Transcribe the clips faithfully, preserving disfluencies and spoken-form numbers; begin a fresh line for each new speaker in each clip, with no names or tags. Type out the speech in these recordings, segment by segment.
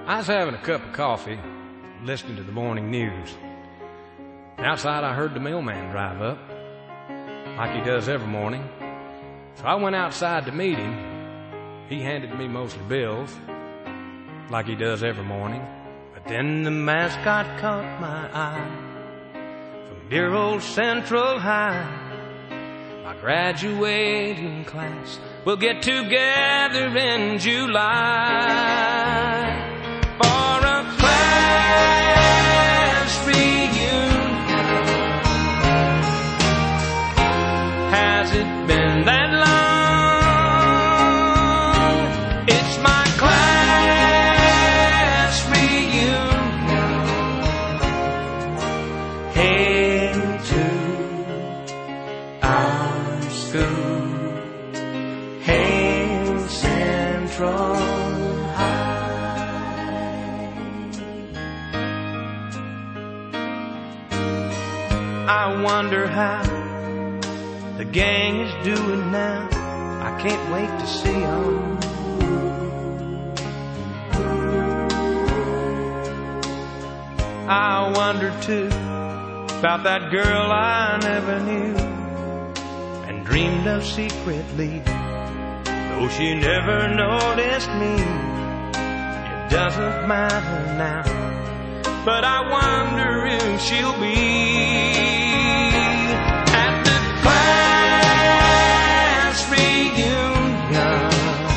I was having a cup of coffee, listening to the morning news. And outside I heard the mailman drive up, like he does every morning. So I went outside to meet him. He handed me mostly bills, like he does every morning. But then the mascot caught my eye from dear old Central High. My graduating class will get together in July for a class reunion. Has it been that long? It's my class reunion. Hail to our school. Hail Central High. I wonder how the gang is doing now. I can't wait to see them. I wonder too about that girl I never knew and dreamed of secretly, though she never noticed me. It doesn't matter now, but I wonder if she'll be at the class reunion.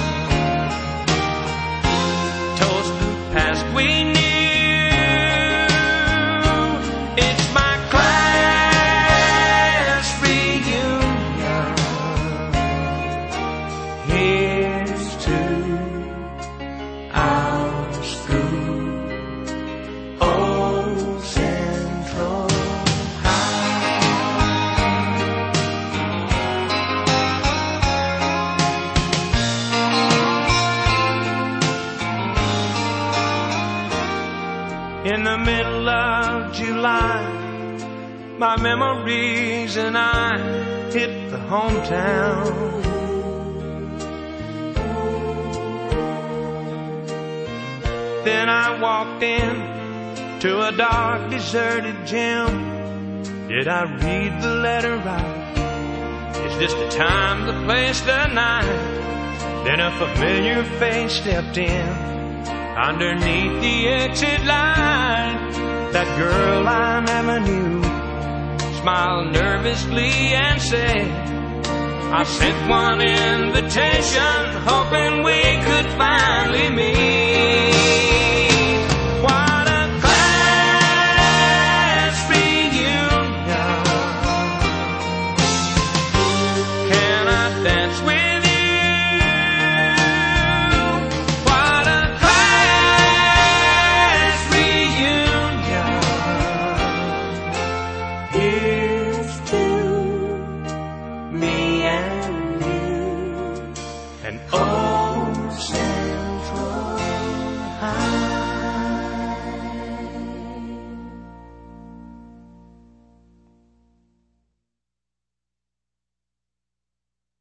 Toast the past we knew. It's my class reunion. Here's to our school, Old Central in the middle of July. My memories and I hit the hometown. Then I walked in to a dark, deserted gym. Did I read the letter right? Is this the time, the place, the night? Then a familiar face stepped in underneath the exit line. That girl I never knew smiled nervously and said, I sent one invitation, hoping we could finally meet. What a class reunion. Can I dance with you? What a class reunion. Here's to me and you, and oh